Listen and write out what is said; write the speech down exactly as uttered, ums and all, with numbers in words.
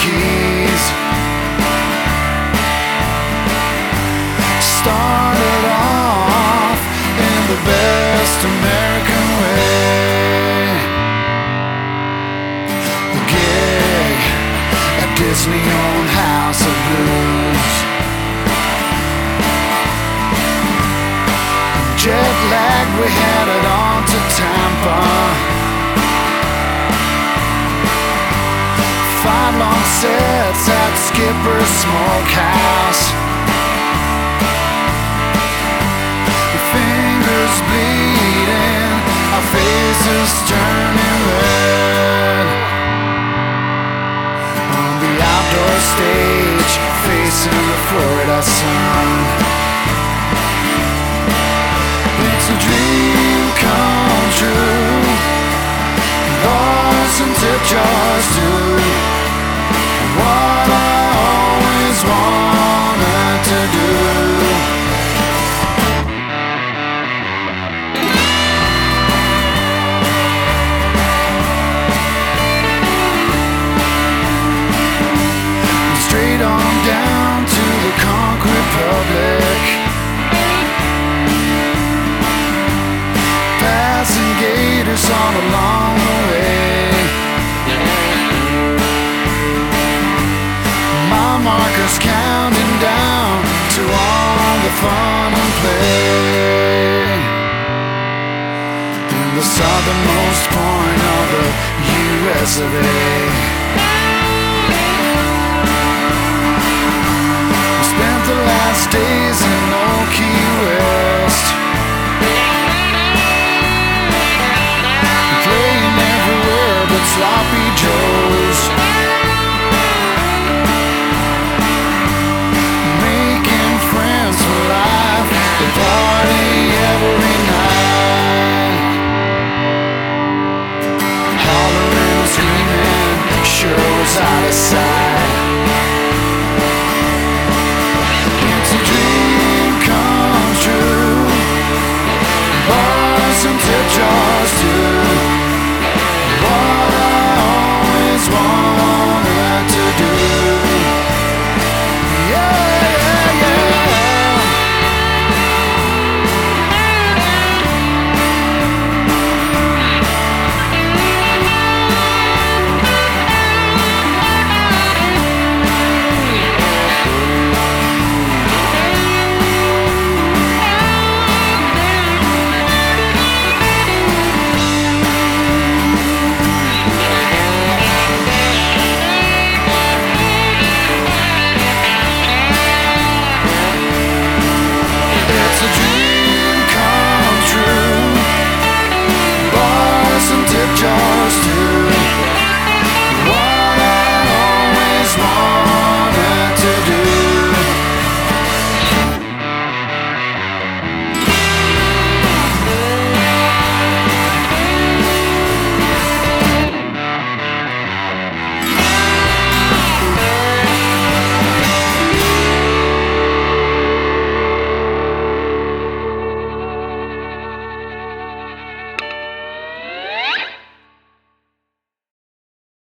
Keys. Started off in the best American way. The gig at Disney owned House of Blues. Jet lag, we headed on to Tampa. Five long sets at Skipper's Smokehouse. Your fingers bleeding, our faces turning red. On the outdoor stage, facing the Florida sun. It's a dream come true. Bars and tip jars do what I always wanted to do. Straight on down to the Conch Republic. Passing gators all along the way. My marker's counting down to all the fun and play. In the southernmost point of the U S of A. We spent the last day